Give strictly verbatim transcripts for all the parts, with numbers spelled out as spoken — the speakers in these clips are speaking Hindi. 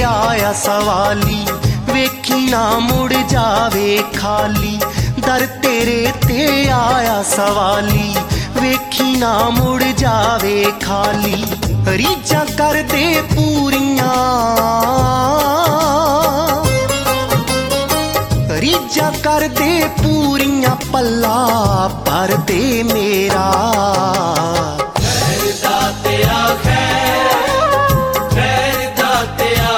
आया सवाली, वेखी ना मुड़ जावे खाली। दर तेरे ते आया सवाली, वेखी ना मुड़ जावे खाली। रीझां कर दे पूरियां, रीझां कर दे पूरियां, पल्ला भर दे मेरा। खैर दा तेरा खैर, खैर दा तेरा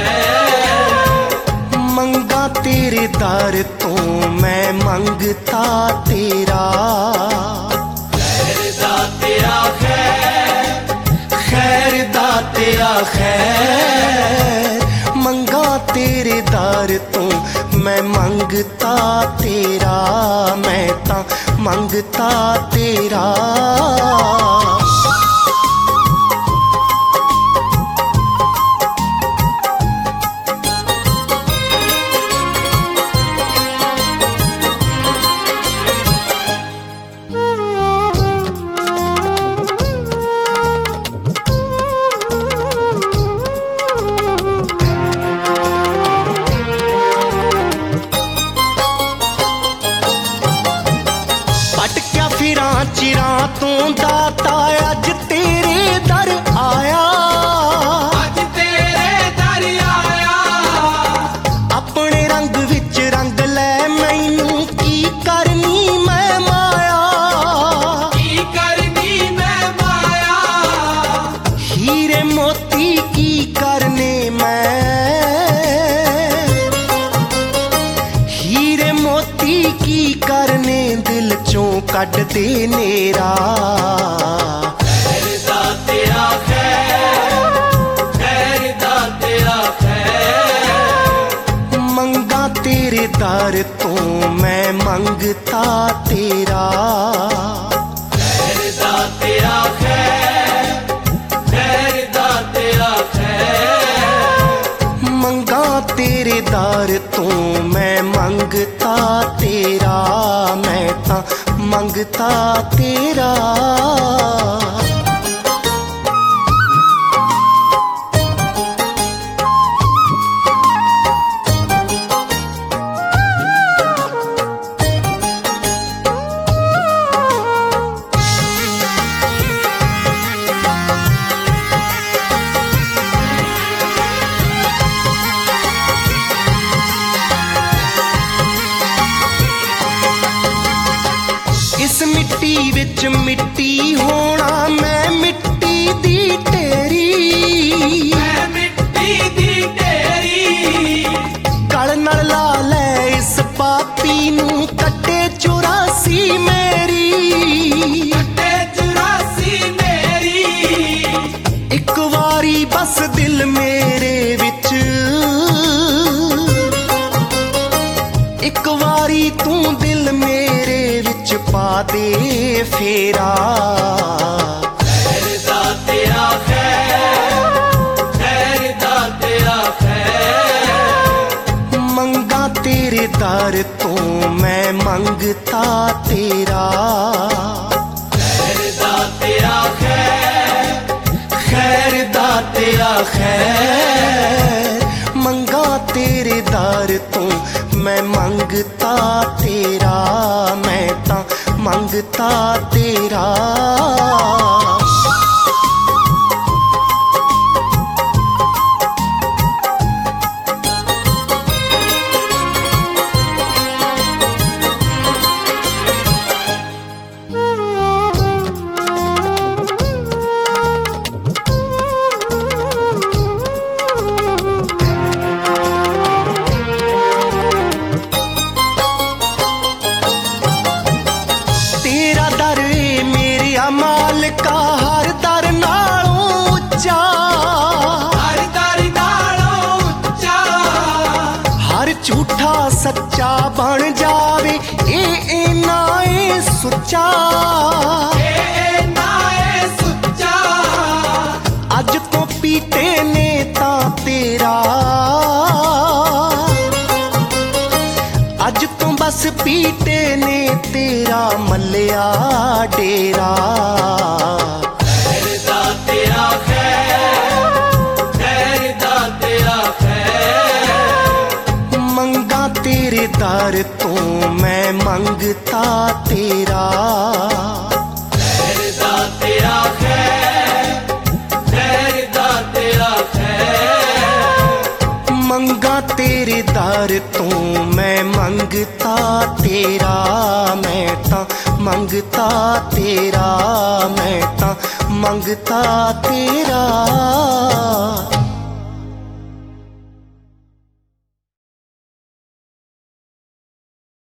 खैर। मंगा तेरे दर तो मैं मंगता तेरा। खैर दा तेरा खैर, खैर दा तेरा खैर। मंगा तेरे दर तो मैं मंगता तेरा, मैं तां मंगता तेरा। चिरां तो दाता अज तेरे दर आया, अज तेरे दर आया। अपने रंग विच रंग लै मैनू, की करनी मैं माया, की करनी मैं माया। हीरे मोती की करने मैं, हीरे मोती की करने दिल चों कट दे नेरा। खैर दा तेरा खैर, खैर दा तेरा खैर। मंगा तेरे दर तो मैं मंगता तेरा। खैर दा तेरा खैर, खैर दा तेरा खैर। मंगा तेरे दर तो मैं मंगता तेरा, मैं तां मंगता तेरा। इस मिट्टी विच मिट्टी होना, मैं मिट्टी दी तेरी, मैं मिट्टी दी तेरी। गल नाल ला लै इस पापी नू, कटे चौरासी मेरी, कटे चौरासी मेरी। एक वारी बस दिल मेरे विच, एक वारी तू दिल मेरे विच पा दे फेरा। खैर दा तेरा खैर, खैर दा तेरा खैर। मंगा तेरे दर तो मैं मंगता तेरा। खैर दा तेरा खैर, खैर दा तेरा खैर। मंगा तेरे दर तो मैं मंगता तेरा, मैं तां मंगता तेरा। मालिका हर दर नालों उच्चा, हर दर नालों उच्चा। हर झूठा सच्चा बन जावे, ए ए ना ए सुच्चा, ए ए ना ए सुच्चा। अज तो पीते ने तां तेरा, अज तो बस पीटे ने तेरा मल्लिया डेरा। खैर दा तेरा खैर, खैर दा तेरा खैर। दर तो मैं मंगता तेरा। खैर दा तेरा खैर, खैर दा तेरा खैर। मंगा तेरे दर तो मैं मंगता तेरा, मैं तां मंगता तेरा, मैं तां मंगता तेरा।